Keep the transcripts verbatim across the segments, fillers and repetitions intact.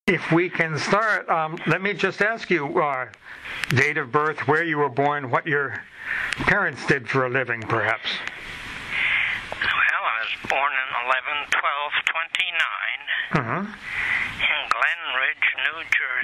if we can start, um, let me just ask you, uh, date of birth, where you were born, what your parents did for a living, perhaps. Well, I was born in eleven twelve twenty-nine Uh-huh. in Glen Ridge, New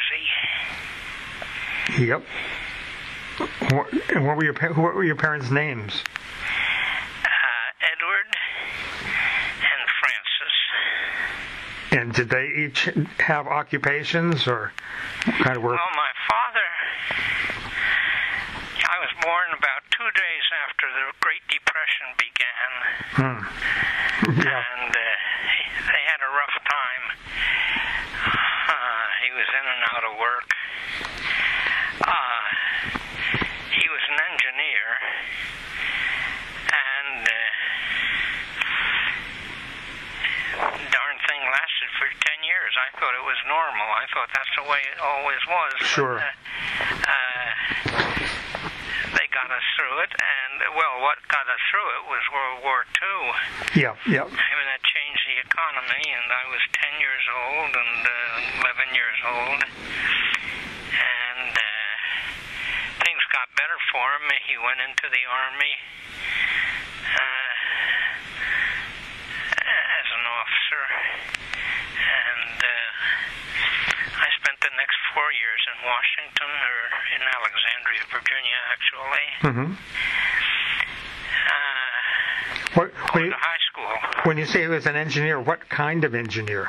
Jersey. Yep. What, and what were your pa- what were your parents' names? Uh, Edward and Francis. And did they each have occupations or what kind of work? Well, my father, I was born about two days after the Great Depression began. Hmm. Yeah. And uh, they had a rough time. Uh, he was in and out of work. Uh, he was an engineer, and uh, darn thing lasted for ten years. I thought it was normal. I thought that's the way it always was. Sure. But, uh, uh, they got us through it, and, well, what got us through it was World War Two. Yeah, yeah. I mean, that changed the economy, and I was ten years old and uh, eleven years old. And uh, things got better for him. He went into the Army uh, as an officer. And uh, I spent the next four years in Washington, or in Alexandria, Virginia, actually. Mm-hmm. Uh, What, when, going you, to high school. when you say he was an engineer, what kind of engineer?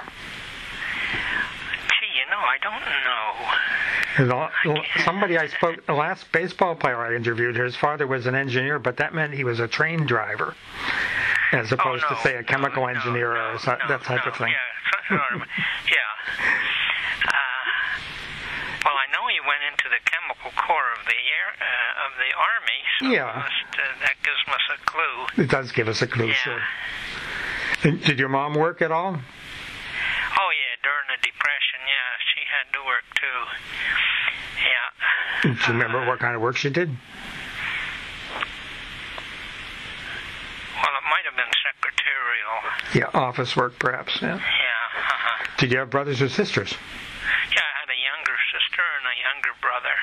Gee, you know, I don't know. 'Cause all- Somebody I spoke, the last baseball player I interviewed, his father was an engineer, but that meant he was a train driver, as opposed oh, no, to, say, a chemical no, engineer no, or so, no, that type no, of thing. Yeah, sort of, yeah. Uh, well, I know he went into the chemical corps of the air uh, of the Army, so Yeah. must, uh, that gives us a clue. It does give us a clue, Yeah. sure. And did your mom work at all? Oh yeah, during the Depression, yeah, she had to work too. Yeah. Do you remember what kind of work she did? Well, it might have been secretarial. Yeah, office work, perhaps. Yeah. Yeah. Uh-huh. Did you have brothers or sisters? Yeah, I had a younger sister and a younger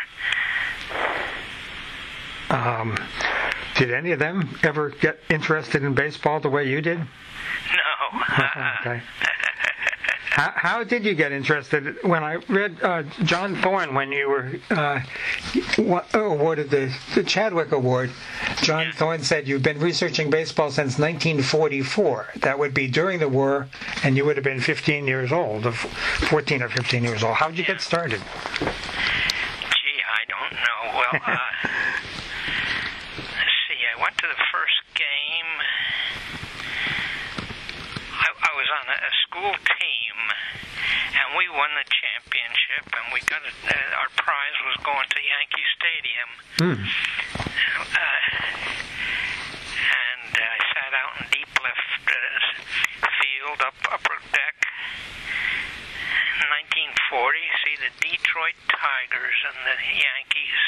brother. Um, did any of them ever get interested in baseball the way you did? No. Okay. How, how did you get interested? When I read uh, John Thorne, when you were uh, awarded the, the Chadwick Award, John Yeah. Thorne said you've been researching baseball since nineteen forty-four. That would be during the war, and you would have been fifteen years old, or fourteen or fifteen years old. How did you get started? Gee, I don't know. Well, uh, let's see. I went to the first game. I, I was on a, a school team, and we won the championship, and we got a, uh, our prize was going to Yankee Stadium. Hmm. Uh, and uh, I sat out in deep left uh, field, up upper deck. In nineteen forty, see the Detroit Tigers and the Yankees.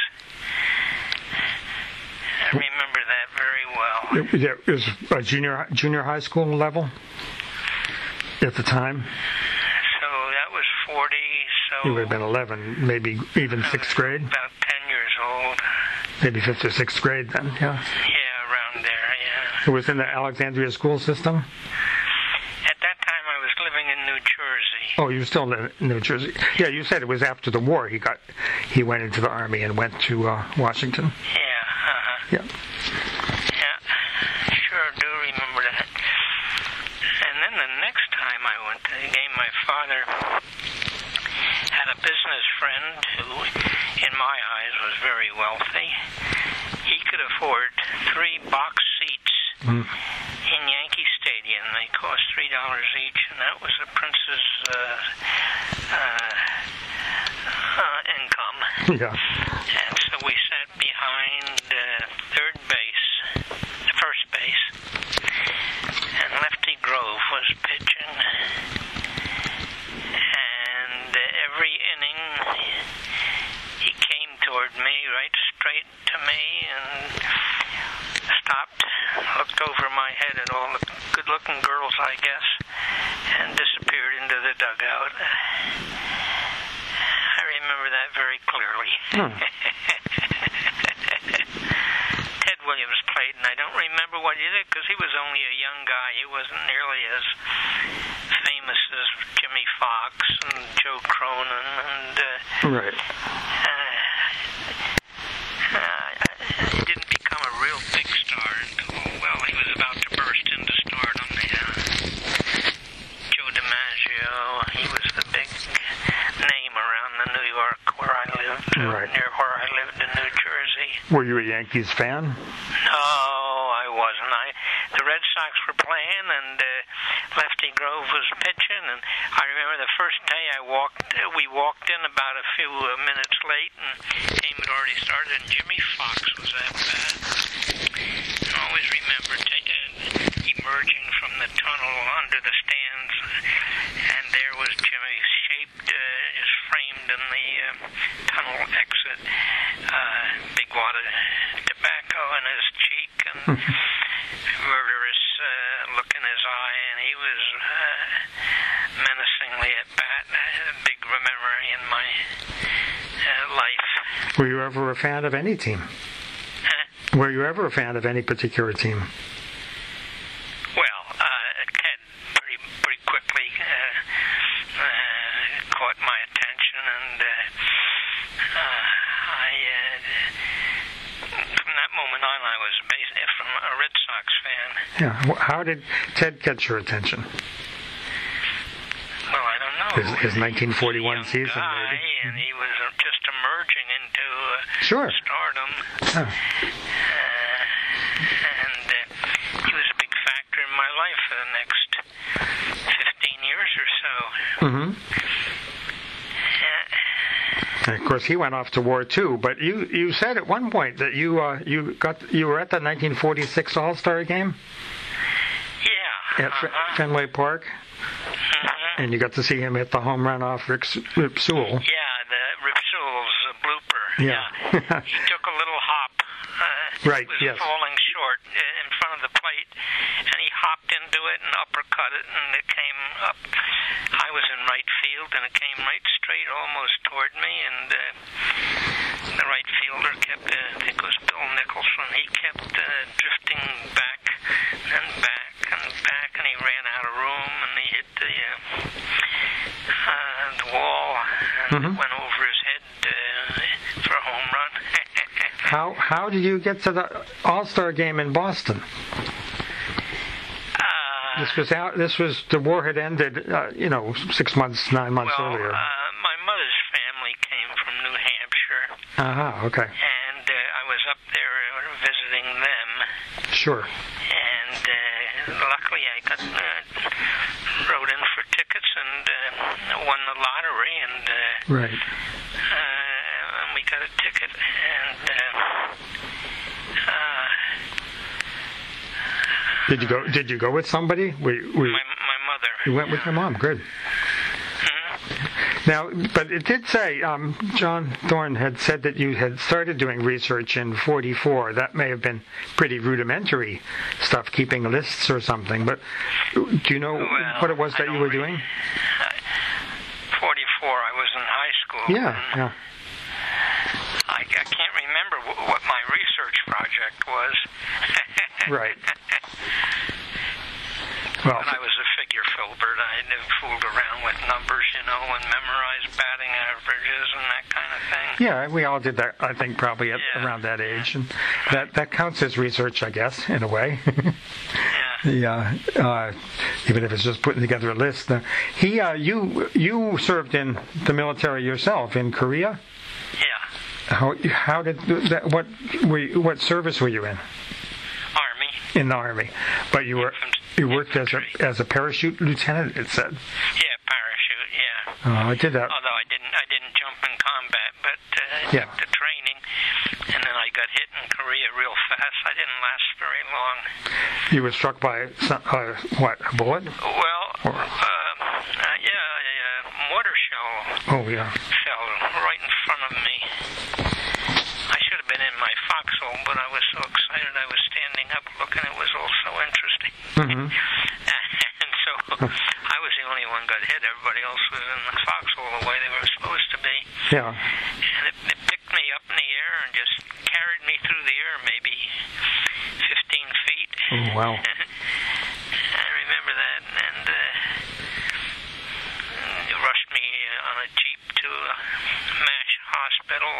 I remember that very well. It, it was a junior junior high school level at the time. So that was forty. So You would have been eleven, maybe even I sixth was grade, About ten years old. maybe fifth or sixth grade then. Yeah. Yeah, around there. Yeah. It was in the Alexandria school system. At that time, I was living in New Jersey. Oh, you were still in New Jersey. Yeah, you said it was after the war. He got, he went into the Army and went to uh, Washington. Yeah. Uh-huh. Yeah. Yeah. Sure do remember that. And then the next time I went to the game, my father had a business friend who, in my eyes, was very wealthy. He could afford three box seats Mm. in Yankee Stadium. They cost three dollars each, and that was the prince's uh, uh, uh, income. Yeah. And so we sat behind uh, third base, first base, and Lefty Grove was pitching. And uh, every inning, he came toward me, right straight to me, and stopped, looked over my head at all the good-looking girls, I guess, and disappeared into the dugout. Hmm. Ted Williams played, and I don't remember what he did because he was only a young guy. He wasn't nearly as famous as Jimmy Fox and Joe Cronin, and uh, Right. uh, uh, he didn't become a real big star until, well, he was about to burst into stardom. Yeah. Joe DiMaggio, he was the big name around the New York where I lived, uh, Right. near where I lived in New Jersey. Were you a Yankees fan? No, I wasn't. I the Red Sox were playing, and uh, Lefty Grove was pitching, and I remember the first day I walked. Uh, we walked in about a few uh, minutes late, and the game had already started, and Jimmy Fox was at bat. I always remember t- uh, emerging from the tunnel under the stands, and there was Jimmy, shaped, uh, just framed in the uh, tunnel exit, uh, big wad of tobacco in his cheek, and murderous uh, look in his eye, and he was uh, menacingly at bat. A big memory in my uh, life. Were you ever a fan of any team? Huh? Were you ever a fan of any particular team? Well, uh, Ted pretty pretty quickly uh, uh, caught my attention, and uh, uh, I uh, from that moment on, I was basically from a Red Sox fan. Yeah. Wh- How did Ted catch your attention? Well, I don't know. His, his nineteen forty-one He was a young season, guy, maybe. and he was uh, just emerging into uh, Sure. stardom. Huh. Uh, and uh, he was a big factor in my life for the next fifteen years or so. Mm-hmm. Uh, And of course, he went off to war too. But you, you said at one point that you uh, you got you were at the nineteen forty-six All-Star game yeah. at F- uh-huh. Fenway Park, Mhm. and you got to see him hit the home run off Rick, S- Rip Sewell. Yeah, the Rip Sewell's uh, blooper. Yeah. He took a little hop. Uh, Right, He was yes. falling short uh, in front of the plate, and he hopped into it and uppercut it, and it came up. I was in right field, and it came right straight almost toward me, and uh, the right fielder kept, uh, I think it was Bill Nicholson, he kept uh, drifting back and back and back, and he ran out of room, and he hit the, uh, uh, the wall, and Mhm. it went over his head uh, for a home run. How how did you get to the All-Star game in Boston? Uh, This was out. This was the war had ended. Uh, you know, six months, nine months well, earlier. uh, my mother's family came from New Hampshire, Uh huh. Okay. and uh, I was up there uh, visiting them, Sure. and uh, luckily I got uh, wrote in for tickets and uh, won the lottery, and uh, Right. uh, and we got a ticket, and uh, uh, Did you go? Did you go with somebody? We we my my mother. you went with your mom. Good. Mhm. Now, but it did say um, John Thorne had said that you had started doing research in forty-four. That may have been pretty rudimentary stuff, keeping lists or something. But do you know Well, what it was I that you don't were re- doing? forty-four, I was in high school. Yeah. and Yeah. I, I can't remember w- what my research project was. Right. Well, When I was a figure filbert, I fooled around with numbers, you know, and memorized batting averages and that kind of thing. yeah, we all did that. I think probably at Yeah. around that age, and that that counts as research, I guess, in a way. Yeah. Yeah, uh, even if it's just putting together a list. Uh, he, uh, you, you served in the military yourself in Korea. Yeah. How, how did that? What were you, what service were you in? Army. In the army, but you were you worked as a Infantry. as a parachute lieutenant. It said. Yeah, parachute, yeah. Oh, I did that. Although I didn't I didn't jump in combat, but uh, I Yeah. took the training, and then I got hit in Korea real fast. I didn't last very long. You were struck by some, uh, what? A bullet? Well, Or- uh, uh, yeah, a uh, mortar shell Oh yeah. fell right in front of me. I should have been in my foxhole, but I was so excited I was standing up looking. It was all so interesting. Mm-hmm. And so I was the only one got hit. Everybody else was in the foxhole the way they were supposed to be. Yeah. And it, it picked me wow. I remember that, and uh, they rushed me on a jeep to MASH Hospital,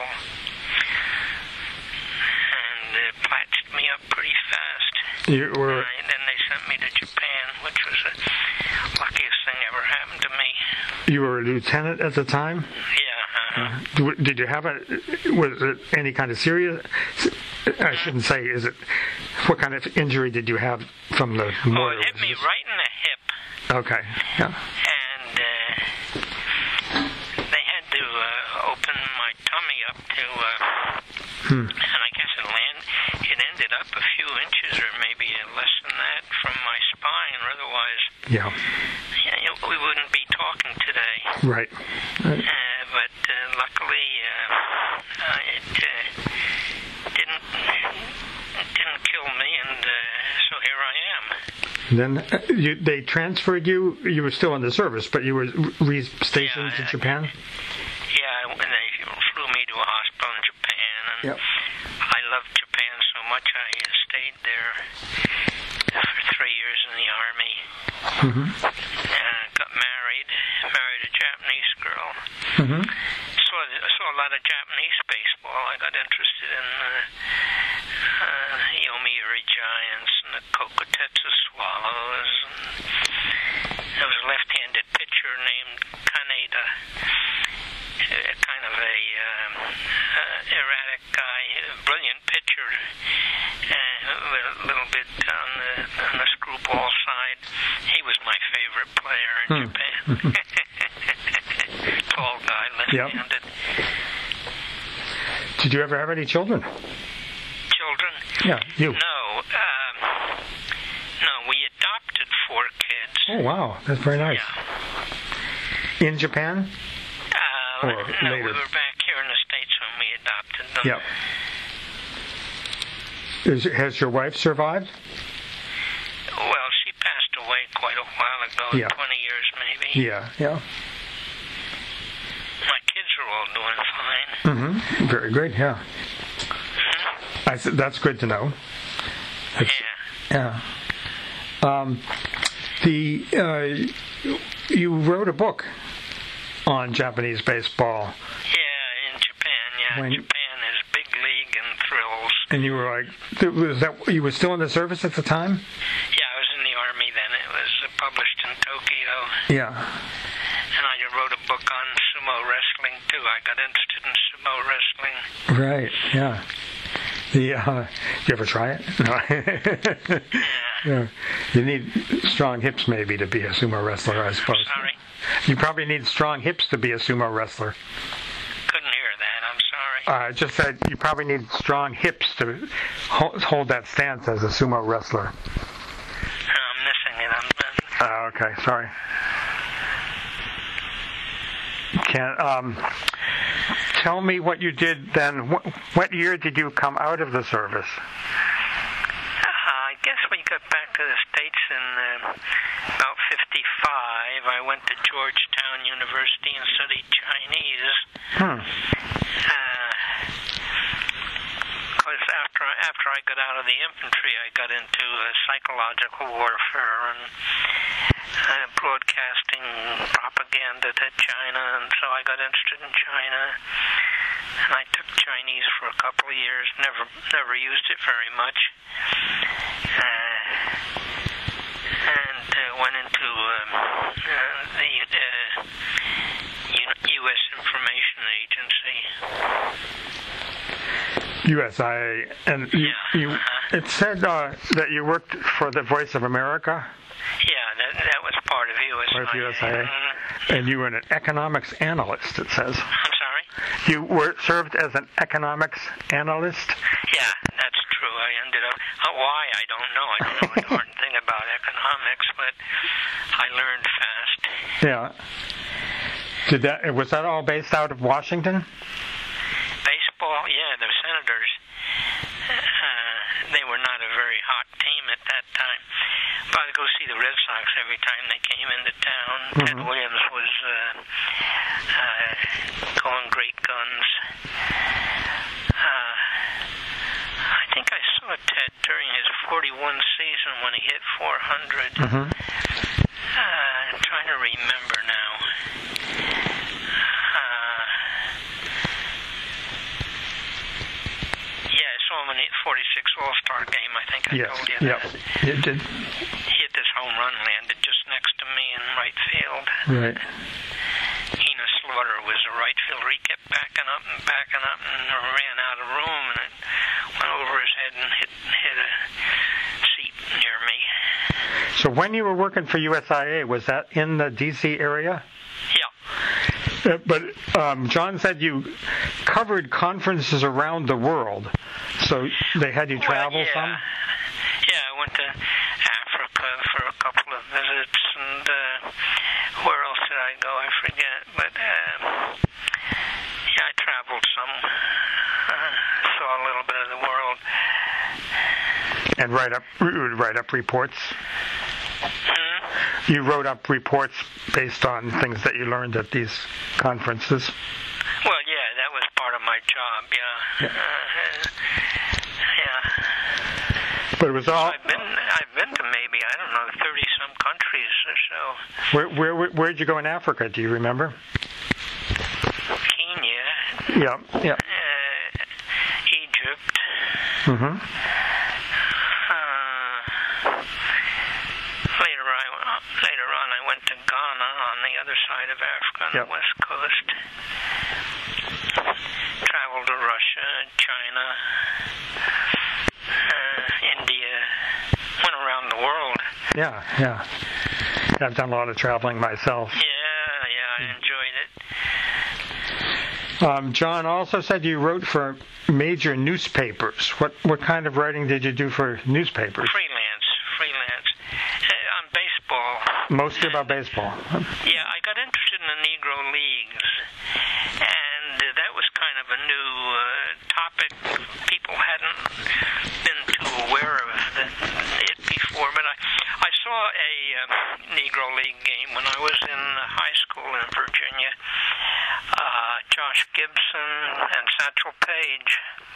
and uh, patched me up pretty fast. You were. And then they sent me to Japan, which was the luckiest thing ever happened to me. You were a lieutenant at the time? Yeah. Uh-huh. Uh, did you have a, was it any kind of serious, I shouldn't say, is it, what kind of injury did you have from the Oh, mortar? it hit me right in the hip. Okay, yeah. And uh, they had to uh, open my tummy up to, uh, Hmm. and I guess it land, it ended up a few inches or maybe less than that from my spine, or otherwise, Yeah. yeah, we wouldn't be talking today. Right. Uh, but uh, luckily, uh, uh, it uh, didn't it didn't kill me, and uh, so here I am. Then uh, you, they transferred you, you were still in the service, but you were re-stationed Yeah, to I- Japan? Yeah, and they flew me to a hospital in Japan, and Yep. I loved Japan so much I stayed there for three years in the army. Mm-hmm. And got married, married a Japanese girl. Mm-hmm. Saw, saw a lot of Japanese baseball. I got interested in uh, uh, the Yomiuri Giants and the Kokotetsu Swallows. And there was a left-handed pitcher named Kaneda, uh, kind of a um, uh, erratic guy, a brilliant pitcher, uh, with a little bit on the, on the screwball side. He was my favorite player in Hmm. Japan. Tall guy, left-handed. Did you ever have any children? Children? Yeah, you. No. Um, no, we adopted four kids. Oh, wow. That's very nice. Yeah. In Japan? Uh, Or no, later. we were back here in the States when we adopted them. Yeah. Is, has your wife survived? Well, she passed away quite a while ago, Yeah. twenty years maybe. Yeah, yeah. My kids are all doing fine. Mm-hmm. Very good, yeah. Mm-hmm. I th- that's good to know. That's, Yeah. yeah. Um, the uh, you wrote a book on Japanese baseball, Yeah, in Japan. Yeah, When- Japan is big league and thrills. and you were like, th- was that you were still in the service at the time? Yeah, I was in the army then. It was uh, published in Tokyo. Yeah. And I wrote a book on sumo wrestling, too. I got interested in sumo wrestling. Right. Yeah. The uh, you ever try it? No. Yeah. You need strong hips maybe to be a sumo wrestler, I suppose. Sorry? You probably need strong hips to be a sumo wrestler. Couldn't hear that. I'm sorry. I uh, just said you probably need strong hips to hold, hold that stance as a sumo wrestler. I'm missing it. I'm, Uh, okay, sorry. Can um, tell me what you did then. What, what year did you come out of the service? uh, I guess we got back to the States in uh, about fifty-five. I went to Georgetown University and studied Chinese. Hmm. Because after, after I got out of the infantry, I got into uh, psychological warfare and uh, broadcasting propaganda to China, and so I got interested in China. And I took Chinese for a couple of years, never never used it very much. Uh, and uh, went into um, uh, the uh, U S Information Agency. U S I A, and you, Yeah, you uh-huh. it said uh, that you worked for the Voice of America, Yeah, that that was part of U S I A. part of U S I A, Mhm. and you were an economics analyst. It says I'm sorry? you were served as an economics analyst. Yeah, that's true. I ended up, uh, why, I don't know. I don't know a darn thing about economics, but I learned fast. Yeah. Did that was that all based out of Washington? Baseball, yeah, the Senators, uh, they were not a very hot team at that time. But I'd go see the Red Sox every time they came into town. Mm-hmm. Ted Williams was uh, uh, going great guns. Uh, I think I saw Ted during his forty-one season when hit four hundred. Mm-hmm. Uh, I'm trying to remember now. Uh, yeah, I saw him in the forty-six All-Star game. I think I Yes. told you Yep. that. You did. He hit this home run, landed just next to me in right field. Right. Hina Slaughter was a right fielder. He kept backing up and backing up and ran out of room, and it went over his head and hit hit a seat near me. So when you were working for U S I A, was that in the D C area? Yeah. Uh, but um, John said you covered conferences around the world, so they had you travel well, yeah. some? Yeah, I went to Africa for a couple of visits, and uh, where else did I go? I forget. But uh, yeah, I traveled some, uh, saw a little bit of the world. And write up, write up reports? Hmm? You wrote up reports based on things that you learned at these conferences? Well, yeah, that was part of my job, yeah. Yeah. Uh, yeah. But it was all... I've been, I've been to maybe, I don't know, thirty-some countries or so. Where, where, where, where'd you go in Africa, do you remember? Kenya. Yeah, yeah. Uh, Egypt. Mm-hmm. Uh, later, I, later on, I went to Ghana on the other side of Africa, on Yep. the west coast. Traveled to Russia, China, uh, India. Went around the world. Yeah, yeah. I've done a lot of traveling myself. Yeah, yeah, I enjoyed it. Um, John also said you wrote for major newspapers. What what kind of writing did you do for newspapers? Freelance, freelance. Uh, on baseball. Mostly about baseball. Yeah, I got interested in the Negro Leagues, and uh, that was kind of a new uh, topic. People hadn't been too aware of the, it before, but I, I saw a uh, Negro League game when I was in high school in Virginia. Uh, Josh Gibson and Satchel Paige.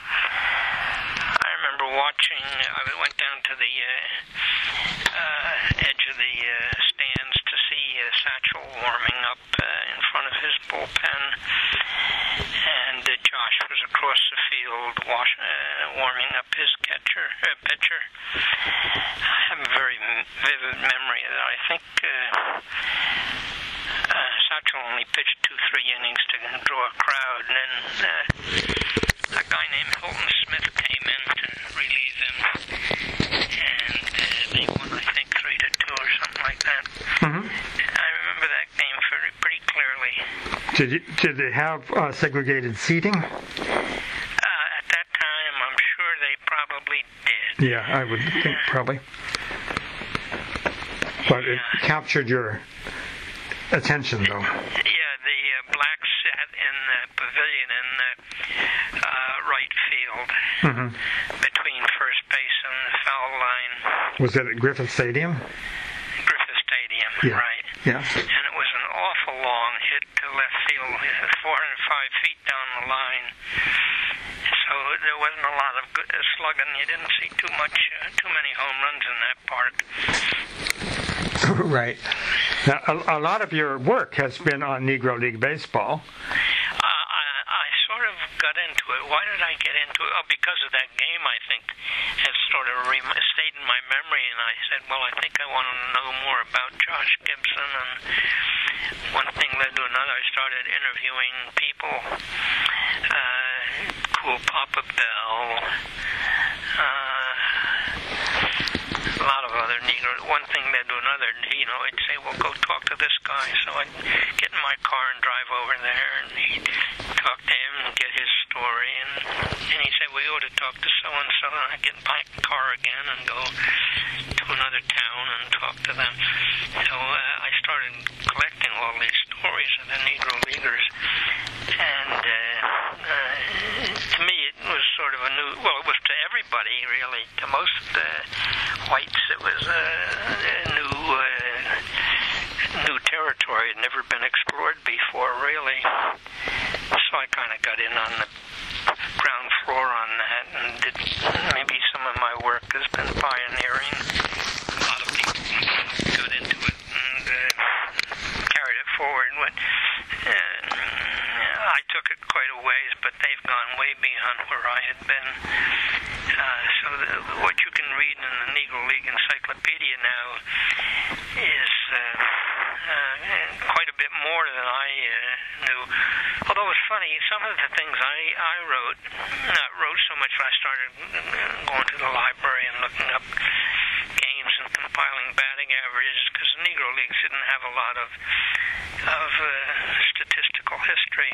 I remember watching, I went down to the uh, uh, edge of the uh, stands to see uh, Satchel warming up uh, in front of his bullpen, and uh, Josh was across the field wash, uh, warming up his catcher, uh, pitcher. I have a very vivid memory of that. I think uh, uh, Satchel only pitched two, three innings to draw a crowd, and then uh, a guy named Hilton Smith came in to relieve him, and uh, they won, I think, three to two or something like that. Mm-hmm. I remember that game pretty, pretty clearly. Did you, did they have uh, segregated seating? Uh, at that time, I'm sure they probably did. Yeah, I would think probably. But it Yeah. captured your attention, though. Yeah, the uh, blacks sat in the pavilion in the uh, right field Mm-hmm. between first base and the foul line. Was it at Griffith Stadium? Griffith Stadium, Yeah. right? Yeah. And it was an awful long hit to left field, four hundred five feet down the line. So there wasn't a lot of good uh, slugging. You didn't see too much, uh, too many home runs in that park. Right. Now, a, a lot of your work has been on Negro League baseball. Uh, I, I sort of got into it. Why did I get into it? Oh, because of that game, I think, has sort of re- stayed in my memory, and I said, well, I think I want to know more about Josh Gibson, and one thing led to another. I started interviewing people, uh, Cool Papa Bell, uh, a lot of other Negro. One thing led to another. You know, I'd say, well, go talk to this guy. So I'd get in my car and drive over there, and he'd talk to him and get his story. And, and he said, well, you ought to talk to so-and-so. And I'd get in my car again and go to another town and talk to them. So uh, I started collecting all these stories of the Negro Leaguers. And uh, uh, to me, it was sort of a new, well, it was to everybody, really. To most uh, whites, it was uh, a new uh, new territory. It had never been explored before, really. So I kind of got in on the ground floor on that, and did, maybe some of my work has been pioneering. I had been. Uh, so the, what you can read in the Negro League Encyclopedia now is uh, uh, quite a bit more than I uh, knew. Although it's funny, some of the things I, I wrote, not wrote so much, I started going to the library and looking up games and compiling batting averages, because the Negro Leagues didn't have a lot of, of uh, statistical history.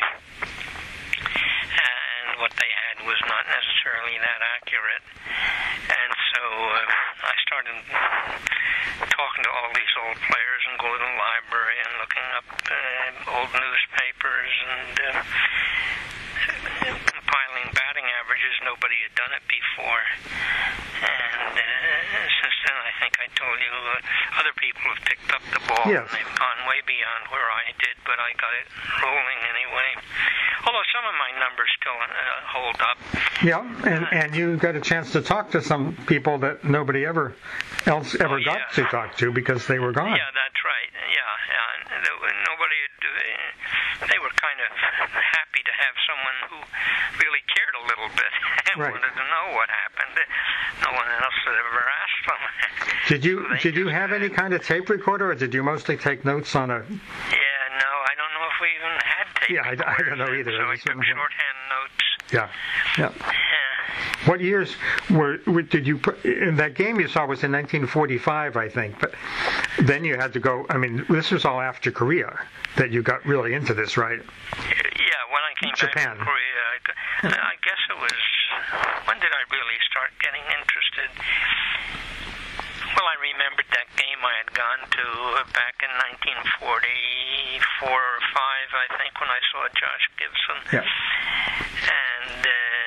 And what they had was not necessarily that accurate. And so uh, I started talking to all these old players and going to the library and looking up uh, old newspapers and uh, compiling batting averages. Nobody had done it before. And uh, since then, I think I told you, uh, other people have picked up the ball. Yes. And they've gone way beyond where I did, but I got it rolling anyway. Although some of my numbers still uh, hold up. Yeah, and, and you got a chance to talk to some people that nobody ever else ever Oh, yeah. got to talk to because they were gone. Yeah, that's right. Yeah, yeah. Nobody had, uh, they were kind of happy to have someone who really cared a little bit and Right. wanted to know what happened. No one else had ever asked them. Did you They did you just- have any kind of tape recorder, or did you mostly take notes on a? Yeah, no, I don't know if we even had tape Yeah, I d- I don't know recorders, either. So I That's took what I'm- shorthand notes. Yeah, yeah. Yeah. What years were, were did you put in that game you saw was in nineteen forty-five, I think, but then you had to go. I mean, this was all after Korea that you got really into this, right? Yeah, when I came Japan. back from Korea, I, I guess it was, when did I really start getting interested? Well, I remembered that game I had gone to back in nineteen forty-four or five, I think, when I saw Josh Gibson. Yeah. And uh,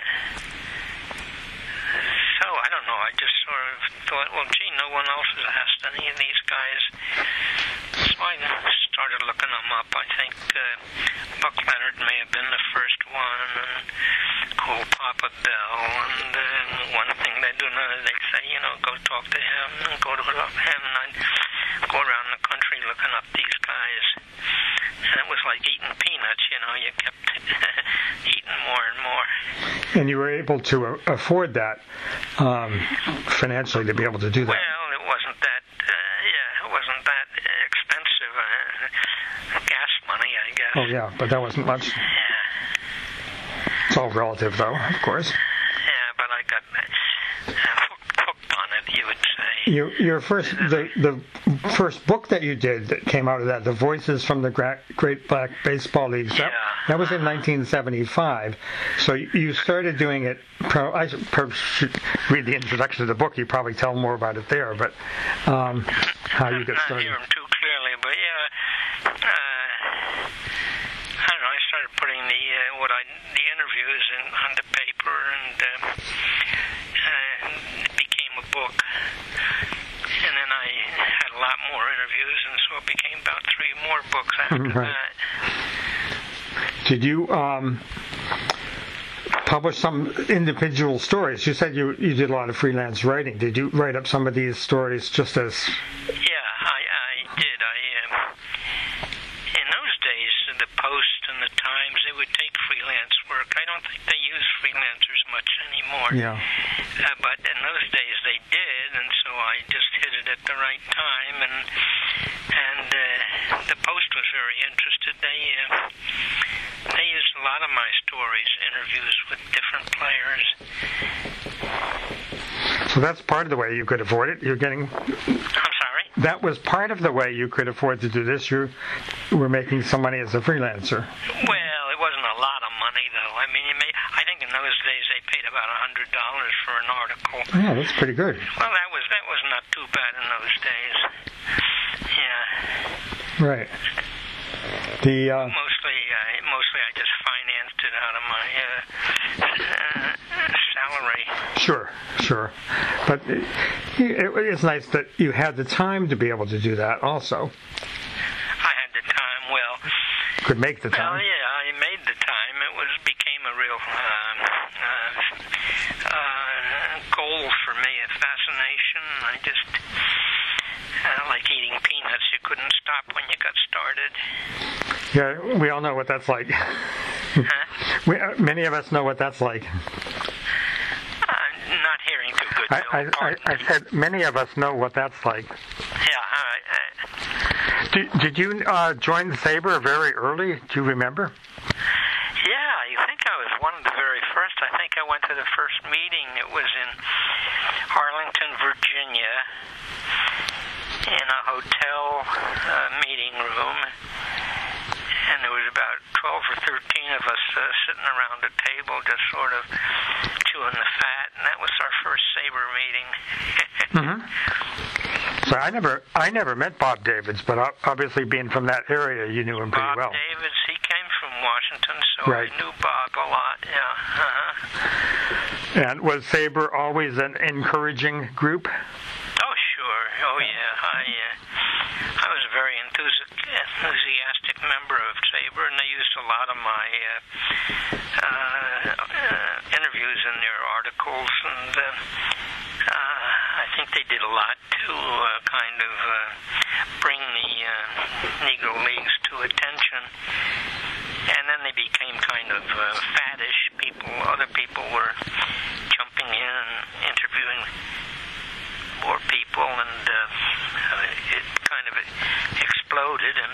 so, I don't know, I just sort of thought, well, gee, no one else has asked any of these guys. So I started looking them up. I think uh, Buck Leonard may have been the first one, and Cole Papa Bell, and uh, one thing they do, they'd say, you know, go talk to him, and go to him, and I'd go around the country looking up these guys. And it was like eating peanuts, you know, you kept eating more and more. And you were able to uh, afford that um, financially to be able to do that. Well, it wasn't that, uh, yeah, it wasn't that expensive. Uh, gas money, I guess. Oh yeah, but that wasn't much. Yeah, It's all relative, though, of course. yeah, but I got uh, hooked, hooked on it, you would say. You, your first, the the first book that you did that came out of that, The Voices from the Gra- Great Black Baseball Leagues, that, Yeah. that was in nineteen seventy-five. So you started doing it. Pro, I should, pro, should read the introduction to the book. You probably tell more about it there, but um, how you got Not started. hear them too clearly, but yeah, uh, I don't know. I started putting the uh, what I the interviews in on the paper, and uh, uh, it became a book. And then I had a lot more interviews, and so it became about three more books after Right. that. Did you um, publish some individual stories? You said you you did a lot of freelance writing. Did you write up some of these stories just as? Yeah, I, I did. I um, in those days, the Post and the Times, they would take freelance work. I don't think they use freelancers much anymore. Yeah. Uh, but in those days, they did, and so I just hit it at the right time. And and uh, the Post was very interested. They uh, they used a lot of my stories, interviews with different players. So that's part of the way you could afford it. You're getting. I'm sorry. That was part of the way you could afford to do this. You were making some money as a freelancer. Well, it wasn't a lot of money, though. I mean, you may, I think in those days they paid about a hundred dollars for an article. Yeah, that's pretty good. Well, that was that was not too bad in those days. Yeah. Right. The uh, Mostly, uh, mostly I just financed it out of my uh, uh, salary. Sure, sure. But it, it, it's nice that you had the time to be able to do that also. I had the time. Well, Could make the well, time. yeah, I made the time. It was became a real um, uh, uh, goal for me, a fascination. I just uh, like eating peanuts. You couldn't stop when you got started. Yeah, we all know what that's like. Huh? we, uh, many of us know what that's like. would. I, I, I, I said many of us know what that's like. Yeah. Uh, Did, did you uh, join Sabre very early? Do you remember? yeah, I think I was one of the very first. I think I went to the first meeting. It was in Arlington, Virginia, in a hotel uh, meeting room. And there was about twelve or thirteen of us uh, sitting around a table just sort of chewing the fat, and that was our first Sabre meeting. Mm-hmm. So I never, I never met Bob Davids, but obviously being from that area, you knew him pretty Bob well. Bob Davids, he came from Washington, so right. I knew Bob a lot, yeah. Uh-huh. And was Sabre always an encouraging group? Oh, sure. Oh, yeah. I, uh, I was a very enthusi- enthusiastic member of Sabre, and they used a lot of my uh, uh, uh, interviews in their articles, and uh, uh, I think they did a lot to uh, kind of uh, bring the uh, Negro Leagues to attention. And then they became kind of uh, faddish. People, other people were jumping in and interviewing more people, and uh, it kind of exploded, and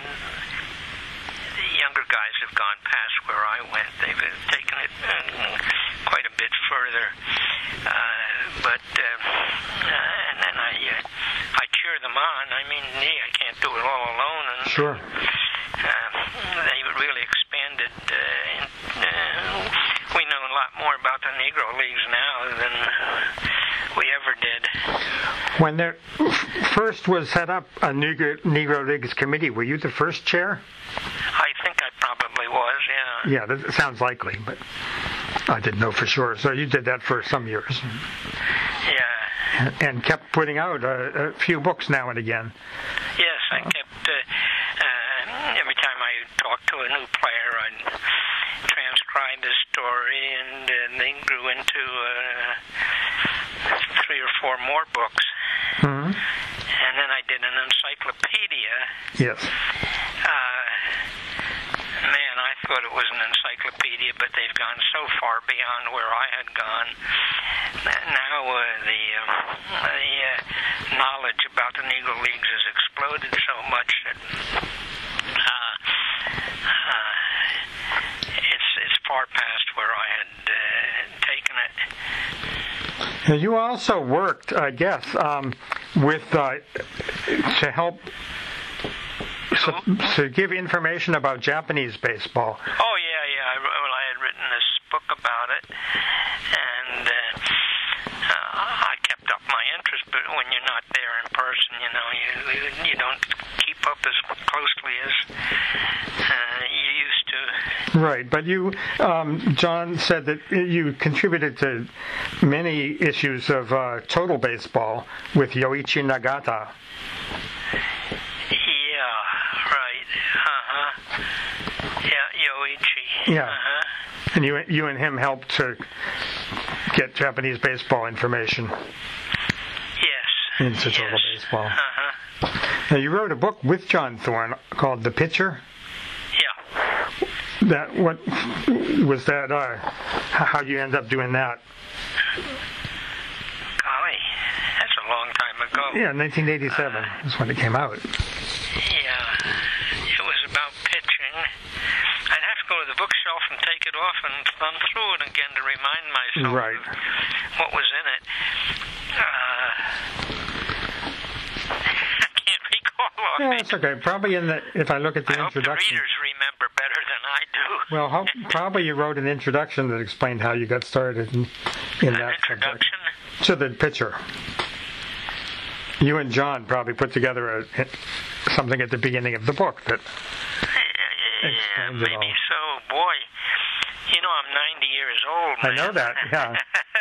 the younger guys have gone past where I went. They've taken it uh, quite a bit further. Uh, but, uh, uh, and then I uh, I cheer them on. I mean, me, I can't do it all alone. And, sure. Uh, they really expanded. Uh, in, uh, we know a lot more about the Negro Leagues now than we ever did. When there first was set up a Negro, Negro Leagues committee, were you the first chair? I think I probably was, yeah. Yeah, that sounds likely, but I didn't know for sure. So you did that for some years. Yeah. And kept putting out a, a few books now and again. Yes, I kept, uh, uh, every time I talked to a new player, I'd transcribe his story, and uh, they grew into uh, three or four more books. Mm-hmm. And then I did an encyclopedia. Yes. Uh, man, I thought it was an encyclopedia, but they've gone so far beyond where I had gone. Now uh, the, uh, the uh, knowledge about the Negro Leagues has exploded so much that uh, uh, it's it's far past where I had uh, taken it. You also worked, I guess, um, with uh, to help so, to give information about Japanese baseball. Oh yeah, yeah. I, well, I had written this book about it, and uh, uh, I kept up my interest. But when you're not there in person, you know, you you, you don't keep up as closely as uh, you used to. Right, but you, um, John said that you contributed to many issues of uh, Total Baseball with Yoichi Nagata. Yeah, right. Uh-huh. Yeah, Yoichi. Yeah. Uh-huh. And you, you and him helped to get Japanese baseball information. Yes. Into yes. Total Baseball. Uh-huh. Now, you wrote a book with John Thorne called The Pitcher. Yeah. That what was that? Uh, how you end up doing that? Golly, that's a long time ago. Yeah, nineteen eighty-seven uh, is when it came out. Yeah, it was about pitching. I'd have to go to the bookshelf and take it off and thumb through it again to remind myself right. of what was in it. Uh, I can't recall. Yeah, that's okay. Probably in the if I look at the I introduction. Hope the readers remember better than I do. Well, how, probably you wrote an introduction that explained how you got started in, in an that introduction subject. To the pitcher. You and John probably put together a, something at the beginning of the book that. Yeah, maybe so. Boy, you know I'm ninety years old. Man. I know that. Yeah.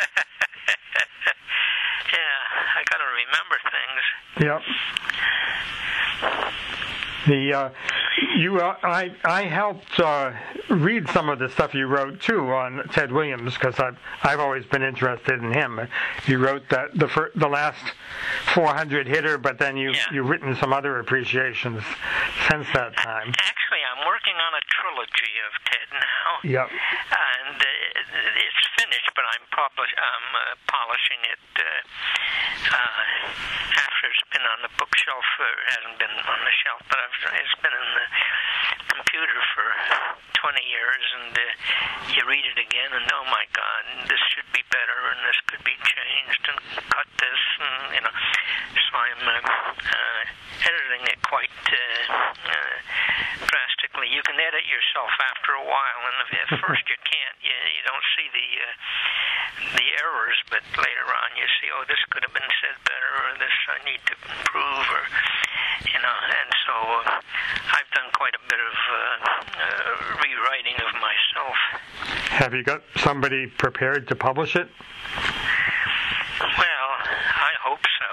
Yeah, I gotta remember things. Yep. The uh, you uh, I I helped uh, read some of the stuff you wrote too on Ted Williams because I've I've always been interested in him. You wrote that the fir- the last four hundred hitter, but then you yeah. you've written some other appreciations since that time. Actually, I'm working on a trilogy of Ted now. Yep. And uh, it's finished. finished, but I'm publish, I'm uh, polishing it uh, uh, after it's been on the bookshelf. Uh, it hasn't been on the shelf, but I've, it's been in the computer for twenty years, and uh, you read it again, and oh my God, this should be better, and this could be changed, and cut this, and you know. So I'm uh, uh, editing it quite uh, uh, drastically. You can edit yourself after a while, and if, at first you can't, you, you don't see the uh, the errors, but later on you see, oh, this could have been said better, or this I need to improve, or you know. And so uh, I've done quite a bit of uh, uh, rewriting of myself. Have you got somebody prepared to publish it? Well, I hope so.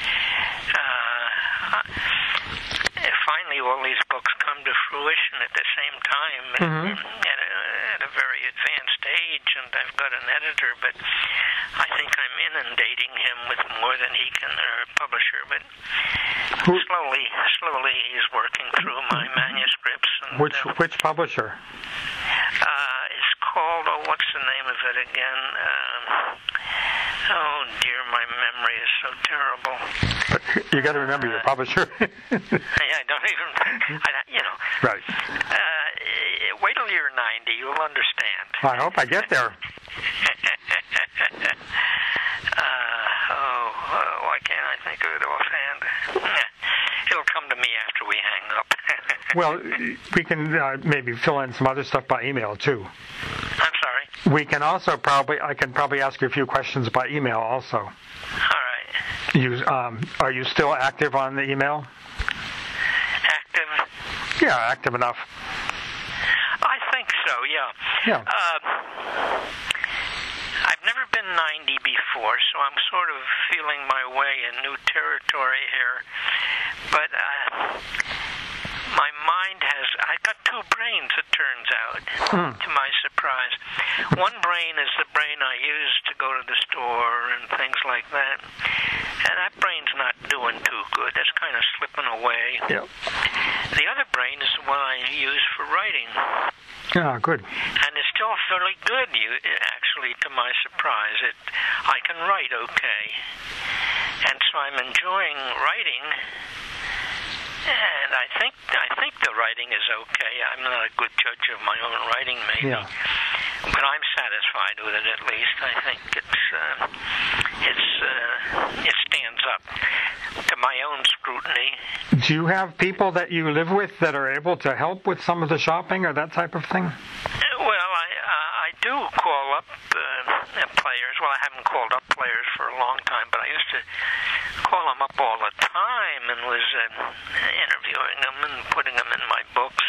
Uh, finally, all these books come to fruition at the same time, Mm-hmm. at, a, at a very advanced age, and I've got an editor, but I think I'm inundating him with more than he can, or a publisher, but Who, slowly, slowly he's working through my manuscripts. And, which uh, which publisher? uh, it's called, oh, what's the name of it again? Um, oh, dear, my memory is so terrible. You got to remember your publisher. Yeah, I don't even, I, you know. Right. Uh, wait till you're ninety, you'll understand. I hope I get there. uh, oh, oh, why can't I think of it offhand? It'll come to me after we hang up. Well, we can uh, maybe fill in some other stuff by email too. I'm sorry? We can also probably, I can probably ask you a few questions by email also. All right. You, um, are you still active on the email? Active? Yeah, active enough. I think so, yeah. Yeah. Uh, I've never been ninety before, so I'm sort of feeling my way in new territory here. But uh, my mind has, I got two brains, it turns out, Hmm. to my surprise. One brain is the brain I use to go to the store and things like that. And that brain's not doing too good. That's kind of slipping away. Yeah. The other brain is the one I use for writing. Ah, good. And it's still fairly good, you, actually, to my surprise. It, I can write okay. And so I'm enjoying writing. And I think I think the writing is okay. I'm not a good judge of my own writing, maybe. Yeah. But I'm satisfied with it, at least. I think it's uh, it's uh, it stands up to my own scrutiny. Do you have people that you live with that are able to help with some of the shopping or that type of thing? Well, I uh, I do call up uh, players. Well, I haven't called up players for a long time, but I used to call them up all the time and was uh, interviewing them and putting them in my books.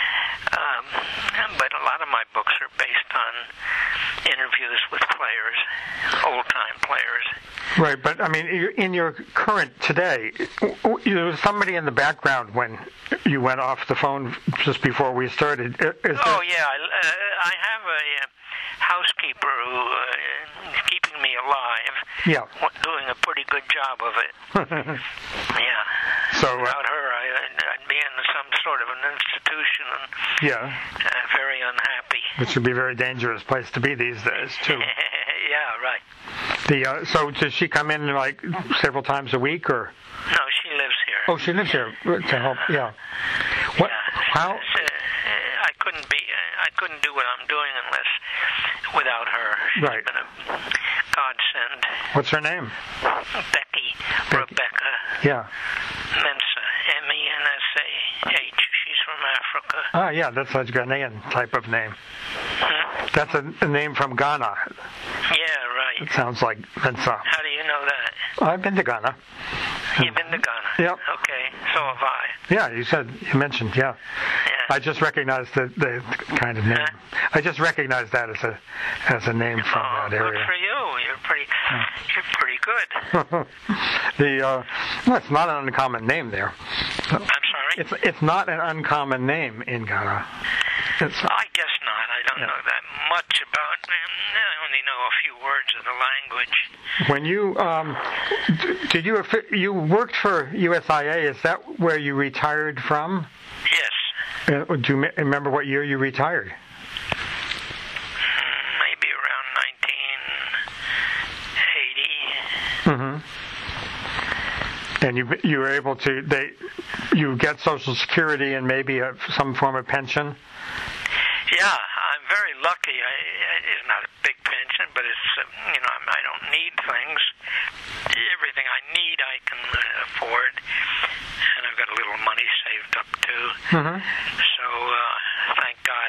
Um, but a lot of my books are based on interviews with players, old-time players. Right, but I mean, you- in your current today, w- w- there was somebody in the background when you went off the phone just before we started. I- Is Oh, there- yeah. I, uh, I have a uh, housekeeper who uh, is keeping me alive. Yeah. wa- Doing a pretty good job of it. Yeah. So, uh, Without her, I, I'd I'd be in some sort of an institution and yeah, uh, very unhappy. which would be a very dangerous place to be these days, too. Yeah, right. The uh, so does she come in like several times a week, or? No, she lives here. Oh, she lives here to help. Yeah. What? Yeah. How? It's, uh, I couldn't be. Uh, I couldn't do what I'm doing unless without her. She's Right. been a godsend. What's her name? Becky, Becky. Rebecca Yeah. Mensa, M E N S A H. She's from Africa. Ah, yeah, that's a Ghanaian type of name. Hmm? That's a, a name from Ghana. Yeah, right. It sounds like Mensa. How do you know that? I've been to Ghana. You've been to Ghana? Yep. Okay, so have I. Yeah, you said, you mentioned, yeah. Yeah. I just recognized the, the kind of name. Huh? I just recognized that as a as a name from Oh, that good area. for you. You're pretty. You're pretty good. the uh, well, it's not an uncommon name there. I'm sorry. It's it's not an uncommon name in Ghana. It's not. I guess not. I don't Yeah. know that much about them. I only know a few words of the language. When you um, d- did you affi- you worked for U S I A? Is that where you retired from? Yes. Uh, do you me- remember what year you retired? Maybe around nineteen Mm-hmm. And you you were able to they you get Social Security and maybe a, some form of pension. Yeah, I'm very lucky. I, it's not a big pension, but it's uh, you know I don't need things. Everything I need I can uh, afford, and I've got a little money saved up too. Mm-hmm. So uh, thank God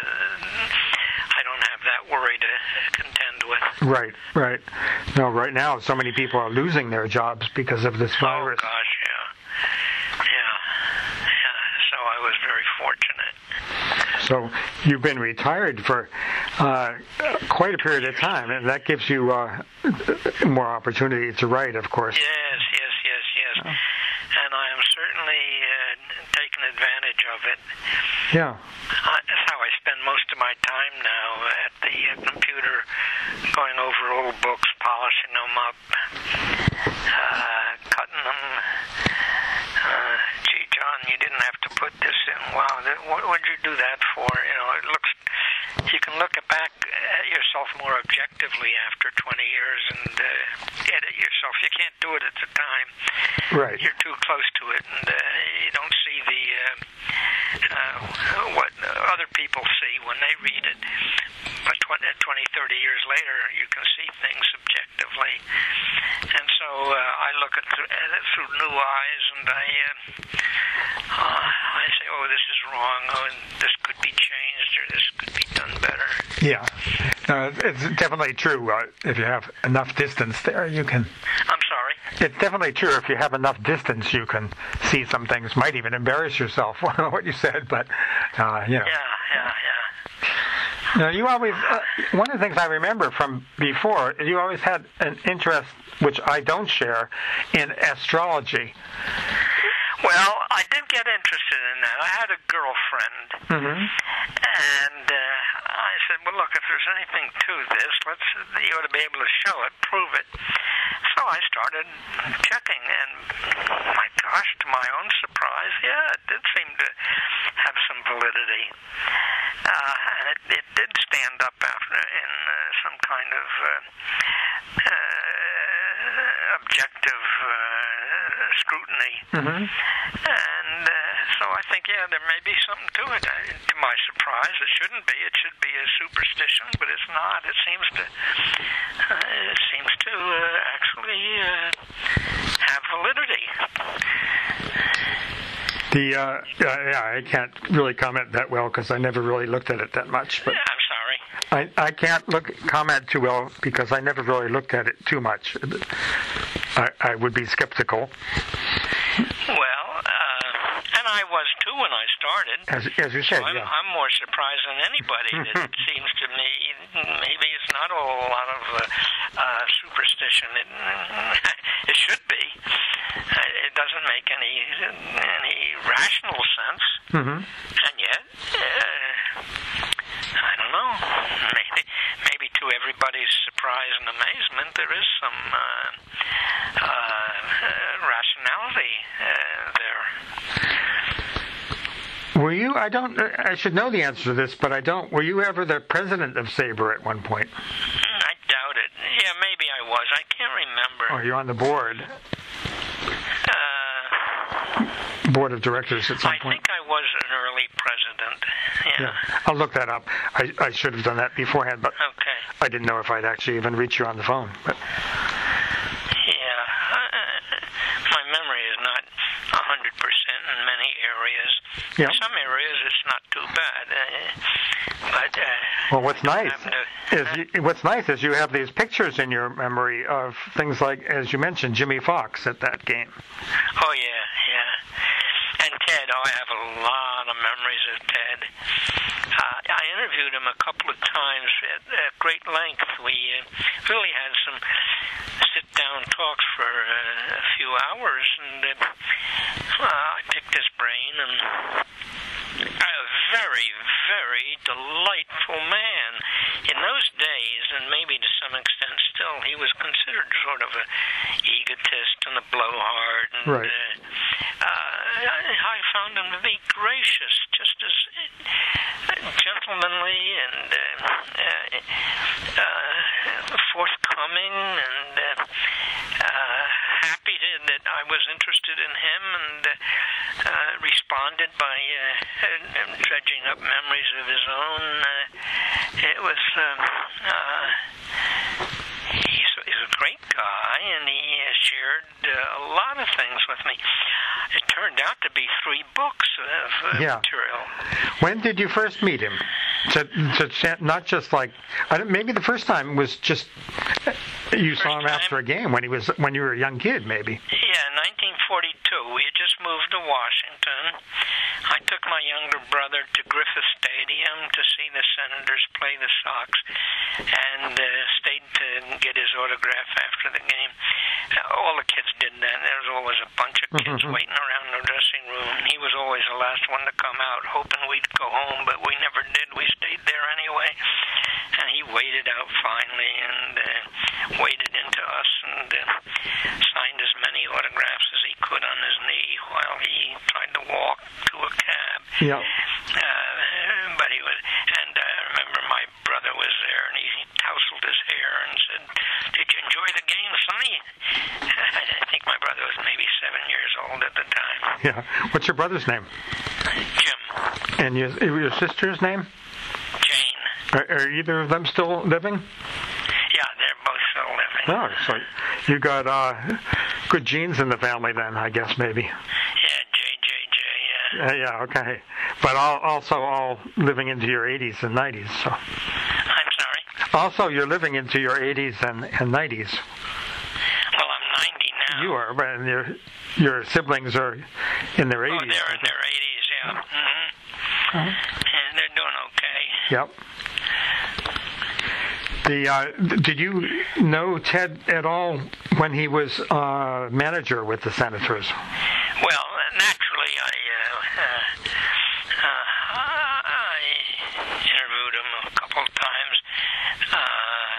uh, I don't have that worry to contend with. Right, right. No, right now so many people are losing their jobs because of this virus. Oh gosh, yeah, yeah, yeah. So I was very fortunate. So you've been retired for uh, quite a period of time, and that gives you uh, more opportunity to write, of course. Yes, yes, yes, yes. Oh. And I am certainly uh, taking advantage of it. Yeah. Uh, that's how I spend most of my time now, at the uh, computer, going over old books, polishing them up, uh, cutting them. Uh, gee, John, you didn't have to put this in. Wow, that, what would you do that for? You know, it looks. You can look back at yourself more objectively after twenty years and uh, edit yourself. You can't do it at the time. Right. You're too close to it, and uh, you don't see the uh, uh, what other people see when they read it. But twenty, thirty years later, you can see things objectively. And so uh, I look at, th- at it through new eyes, and I uh, uh, I say, oh, this is wrong, oh, and this could be changed, or this could be done better. Yeah, no, it's definitely true. Uh, if you have enough distance there, you can. I'm sorry? It's definitely true. If you have enough distance, you can see some things. Might even embarrass yourself. I don't know what you said, but uh, you know. Yeah, yeah, yeah. Now, you always, uh, one of the things I remember from before, you always had an interest, which I don't share, in astrology. Well, I did get interested in that. I had a girlfriend, mm-hmm. and uh, I said, well, look, if there's anything to this, let's you ought to be able to show it, prove it. So I started checking, and my gosh, to my own surprise, yeah, it did seem to have some validity. Uh, and it, it did stand up after in uh, some kind of uh, uh, objective uh, scrutiny. Mm-hmm. And uh, so I think, yeah, there may be something to it. I, to my surprise, it shouldn't be. It should be a superstition, but it's not. It seems to uh, it seems to uh, actually uh, have validity. The uh, uh, yeah, I can't really comment that well because I never really looked at it that much. But yeah, I'm sorry. I, I can't look comment too well because I never really looked at it too much. I, I would be skeptical. Well, uh, and I was too when I started. As, as you said, so I'm, yeah. I'm more surprised than anybody that it seems to me maybe it's not a whole lot of uh, uh, superstition. It, it should be. It doesn't make any any rational sense. Mm-hmm. And yet, uh, I don't know. Maybe, maybe to everybody's surprise and amazement, there is some uh, uh, rationality uh, there. Were you? I don't. I should know the answer to this, but I don't. Were you ever the president of Sabre at one point? I doubt it. Yeah, maybe I was. I can't remember. Oh, you're on the board. Uh, board of directors at some I point. think I was an early president. Yeah. yeah. I'll look that up. I, I should have done that beforehand, but okay. I didn't know if I'd actually even reach you on the phone. But yeah, uh, my memory is not a hundred percent in many areas. Yeah. In some areas, it's not too bad. Uh, but uh, well, what's nice to, is uh, you, what's nice is you have these pictures in your memory of things like, as you mentioned, Jimmy Fox at that game. Oh yeah, yeah. And Ted, oh, I have a lot of memories of Ted. Uh, I interviewed him a couple of times at, at great length. We uh, really had some sit-down talks for uh, a few hours, and uh, uh, I picked his brain, and a very, very delightful man. In those days, and maybe to some extent still, he was considered sort of an egotist and a blowhard, and right. uh, uh, I found him to be gracious, just as gentlemanly and uh, uh, uh, forthcoming and uh, uh, happy to, that I was interested in him, and uh, uh, responded by uh, dredging up memories of his own. Uh, it was um, uh, he's, he's a great guy, and he uh, shared uh, a lot of things with me. It turned out to be three books of uh, yeah. material. When did you first meet him? To, to, not just like, I don't, maybe the first time was just you First saw him time? after a game when he was when you were a young kid, maybe. Yeah, nineteen forty-two. We had just moved to Washington. I took my younger brother to Griffith Stadium to see the Senators play the Sox, and uh, stayed to get his autograph after the game. Uh, all the kids did that. There was always a bunch of kids Mm-hmm. waiting around the dressing room. He was always the last one to come out, hoping we'd go home, but we never did. We stayed there anyway. And he waited out finally and uh, waded into us and uh, signed as many autographs as he could on his knee while he tried to walk to a cab. Yeah. Uh, but he was, and uh, I remember my brother was there, and he, he tousled his hair and said, "Did you enjoy the game, Sonny?" I think my brother was maybe seven years old at the time. Yeah. What's your brother's name? Jim. And your your sister's name? Jane. Are, are either of them still living? Yeah, they're both still living. Oh, so you got uh, good genes in the family then, I guess, maybe. Yeah, J J J, yeah. Uh, yeah, okay. But all, also all living into your eighties and nineties. So. I'm sorry? Also, you're living into your eighties and, and nineties. Well, I'm ninety now. You are, but your your siblings are in their eighties. Oh, they're in their eighties, yeah. Mm-hmm. Uh-huh. And they're doing okay. Yep. The uh, did you know Ted at all when he was uh, manager with the Senators? Well, naturally, I uh, uh, uh, I interviewed him a couple of times. Uh,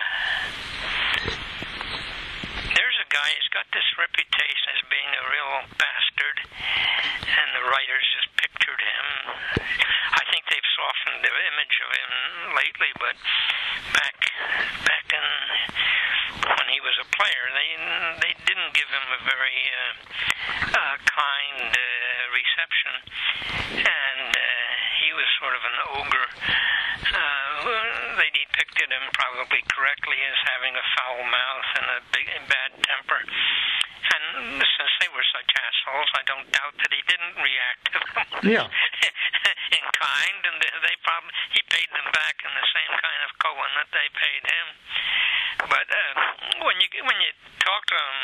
there's a guy who's got this reputation as being a real bastard, and the writers just pictured him. I think they've softened the image of him lately, but back back in when he was a player, they they didn't give him a very uh, uh, kind uh, reception, and uh, he was sort of an ogre. Uh, they depicted him probably correctly as having a foul mouth and a big a bad temper. And since they were such assholes, I don't doubt that he didn't react to them Yeah. in kind, and they probably he paid them back in the same kind of koan that they paid him. But uh, when you when you talk to him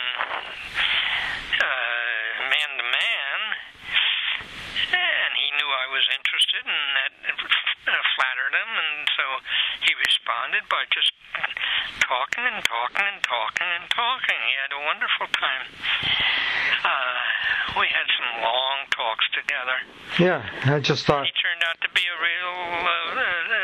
uh, man to man, and he knew I was interested, and that uh, flattered him, and so he responded by just talking and talking and talking and talking. He had a wonderful time. Uh, we had some long talks together. Yeah, I just thought. He turned out to be a real uh,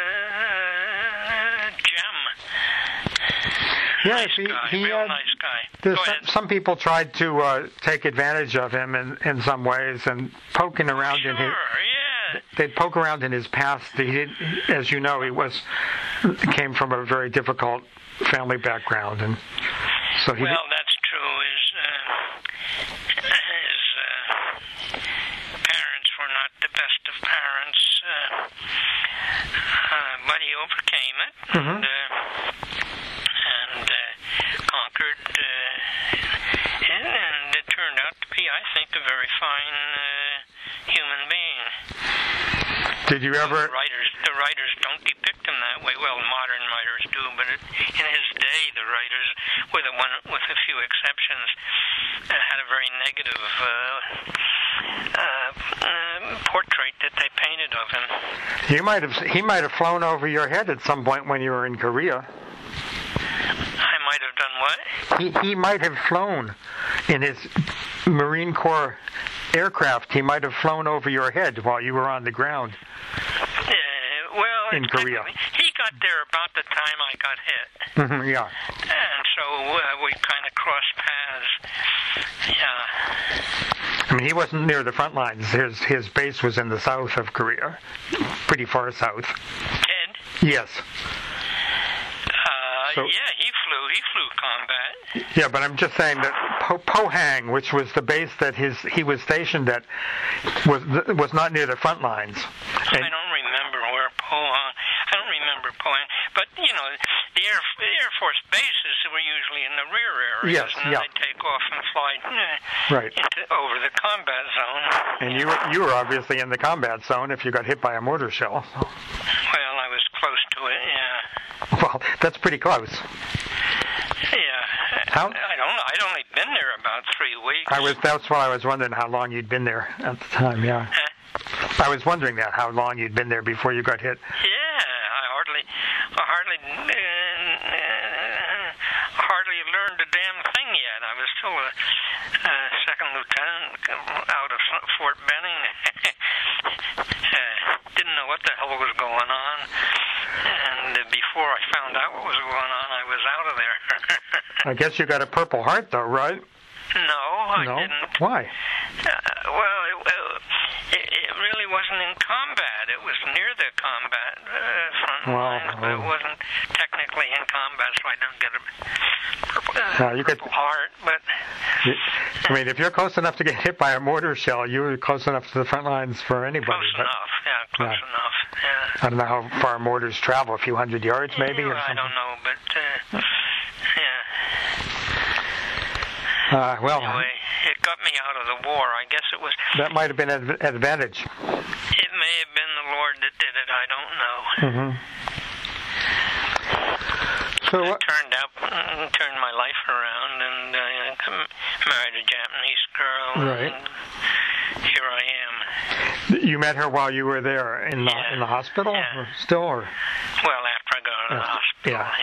uh, gem. Yeah, nice he, guy, he real had. nice guy. There's Go some, ahead. some people tried to uh, take advantage of him in, in some ways and poking around Sure, in his. yeah. They'd poke around in his past. He did, as you know, he was came from a very difficult family background, and so he. Well, that's true. His uh, his uh, parents were not the best of parents, uh, uh, but he overcame it Mhm. and, uh, and uh, conquered, uh, and, and it turned out to be, I think, a very fine uh, human being. Did you ever? The writers, the writers don't depict him that way. Well, modern writers do, but it, in his day, the writers, with a one, with a few exceptions, uh, had a very negative uh, uh, uh, portrait that they painted of him. You might have. He might have flown over your head at some point when you were in Korea. I might have done what? He he might have flown in his Marine Corps aircraft. He might have flown over your head while you were on the ground. Uh, well, In it's Korea. technically- he got there about the time I got hit. Mhm, yeah. And so uh, we kind of crossed paths. Yeah. I mean, he wasn't near the front lines. His his base was in the south of Korea, pretty far south. Ted? Yes. Uh, So- yeah, he flew. He flew combat. Yeah, but I'm just saying that po- Pohang, which was the base that his he was stationed at, was was not near the front lines. I And, don't remember where Pohang. I don't remember Pohang, but you know, the air the Air Force bases were usually in the rear areas, Yes, and then yeah. they take off and fly eh, Right. into, over the combat zone. and you were, you were obviously in the combat zone if you got hit by a mortar shell. Well, I was close to it. Yeah. Well, that's pretty close. Yeah. How- I don't know. I'd only been there about three weeks. I was that's why I was wondering how long you'd been there at the time. Yeah, Huh? I was wondering that how long you'd been there before you got hit. Yeah, I hardly, I hardly, uh, uh, hardly learned a damn thing yet. I was still a, a second lieutenant out of Fort Benning. uh, didn't know what the hell was going on, and uh, before I found out what was going on, I was out of there. I guess you got a Purple Heart though, right? No, I No. didn't. Why? Uh, well, it, it, it really wasn't in combat. It was near the combat uh, front Well, lines, but it um, wasn't technically in combat, so I didn't get a purple, uh, Uh, you could- purple heart. But I mean, if you're close enough to get hit by a mortar shell, you're close enough to the front lines for anybody. close But enough, yeah, close Yeah. enough. Yeah. I don't know how far mortars travel, a few hundred yards maybe, Yeah, or I something. don't know, but uh, yeah. Uh, well, Anyway, it got me out of the war. I guess it was. that might have been an advantage. It may have been the Lord that did it. I don't know. hmm So It what? turned out, mm, turned my life around, and I uh, married a Japanese girl. Right. And here I am. You met her while you were there in the Yeah. in the hospital, Yeah. or still, or Well, after I got out of the Yeah. hospital, Yeah.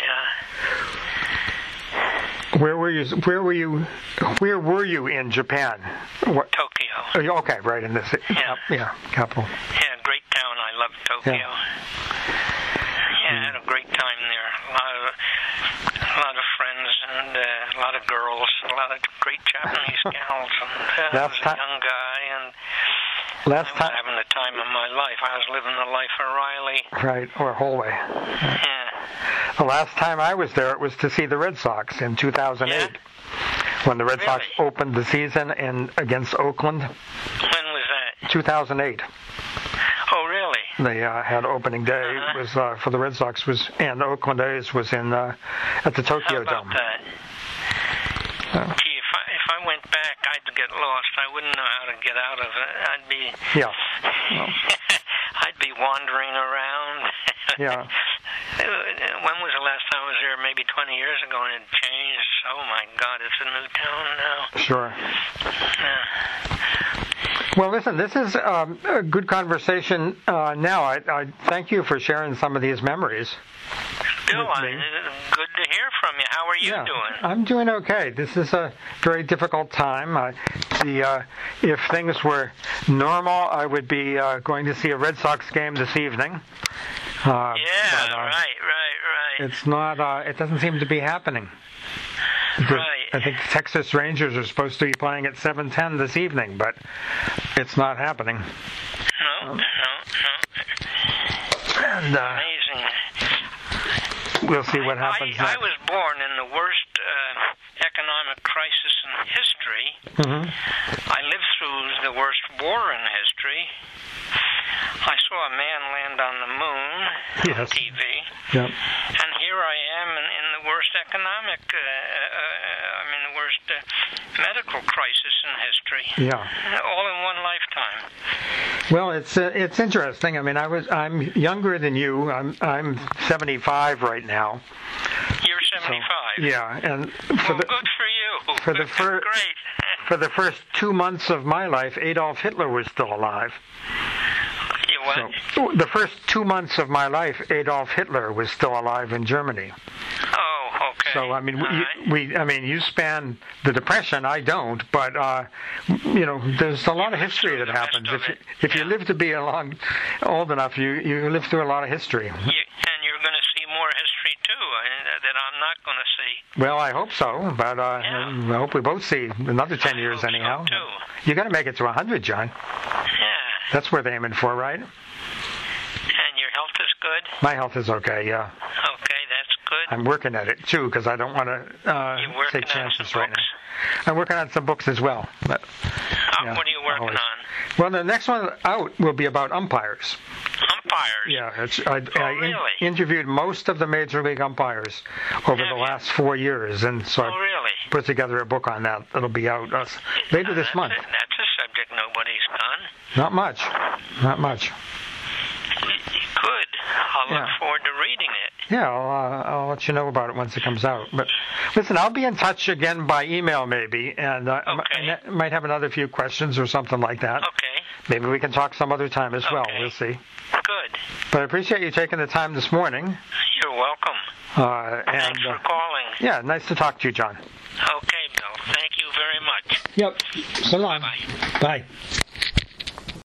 yeah. where were you? Where were you? Where were you in Japan? What? Tokyo. oh, you- Okay, right in this. Yeah. yeah, capital. Yeah, great town. I love Tokyo. Yeah. Yeah, I had a great time there. A lot of, a lot of friends and uh, a lot of girls, a lot of great Japanese gals. And uh, I was Last a time- young guy, and Last I was time, having the time of my life. I was living the life of Riley. right, or Holway. Yeah. The last time I was there, it was to see the Red Sox in two thousand eight, when the Red Sox Really? opened the season in against Oakland. When was that? two thousand eight. Oh, really? They uh, had opening day. Uh-huh. It was uh, for the Red Sox was and Oakland A's was in uh, at the How Tokyo about Dome. that? Uh, Gee, if I, if I went back, I'd get lost. I wouldn't know how to get out of it. I'd be... yeah. Well, I'd be wandering around. Yeah. When was the last time I was there? Maybe twenty years ago, and it changed. Oh, my God, it's a new town now. sure. Yeah. Well, listen, this is um, a good conversation uh, now. I, I thank you for sharing some of these memories. Bill, with I, me. good to hear from you. How are you yeah, doing? I'm doing okay. This is a very difficult time. I, the uh, if things were normal, I would be uh, going to see a Red Sox game this evening. Uh, Yeah, but, uh, right, right, right. It's not. Uh, it doesn't seem to be happening. Because Right. I think the Texas Rangers are supposed to be playing at seven ten this evening, but it's not happening. No, no, no. And uh, Amazing. we'll see what I- happens I, I next. was born in the worst uh, economic crisis in history. Mhm. I lived through the worst war in history. I saw a man land on the moon on Yes. T V. Yep. And here I am in, in the worst economic, uh, uh, I mean, the worst uh, medical crisis in history. Yeah. All in one lifetime. Well, it's uh, it's interesting. I mean, I was I'm younger than you. I'm I'm seventy-five right now. You're So, seventy-five. yeah, and Well, for the good for you. for the fir- Great. for the first two months of my life, Adolf Hitler was still alive. You what? So the first two months of my life, Adolf Hitler was still alive in Germany. Oh, okay. So I mean, All we, right. we I mean, you span the Depression. I don't, but uh, you know, there's a lot of history that the best happens. of If you, it. if you Yeah. live to be along old enough, you you live through a lot of history. You, and you're going to see more history too uh, that I'm not going to see. Well, I hope so, but uh, Yeah. I hope we both see another ten I years hope so, anyhow. too. You got to make it to a hundred, John. Yeah. That's worth aiming for, right? And your health is good. My health is okay, yeah. Okay, that's good. I'm working at it, too, because I don't want to uh, You're working take on chances some right books? now. I'm working on some books as well. But, Uh, yeah, what are you working always. on? Well, the next one out will be about umpires. Umpires? Yeah, it's, I, Oh, I in- really? interviewed most of the Major League umpires over Have the you? last four years, and so Oh, I really? put together a book on that. It'll be out uh, later Uh, this that's month. A, that's a subject nobody's done. Not much. Not much. Good. I'll look Yeah. forward to reading it. Yeah, I'll, uh, I'll let you know about it once it comes out. But listen, I'll be in touch again by email maybe, and uh, Okay. I might have another few questions or something like that. Okay. Maybe we can talk some other time as well. Okay. We'll see. Good. But I appreciate you taking the time this morning. You're welcome. Uh, and Thanks for uh, calling. yeah, nice to talk to you, John. Okay, Bill. Thank you very much. Yep. So long. Bye-bye. Bye.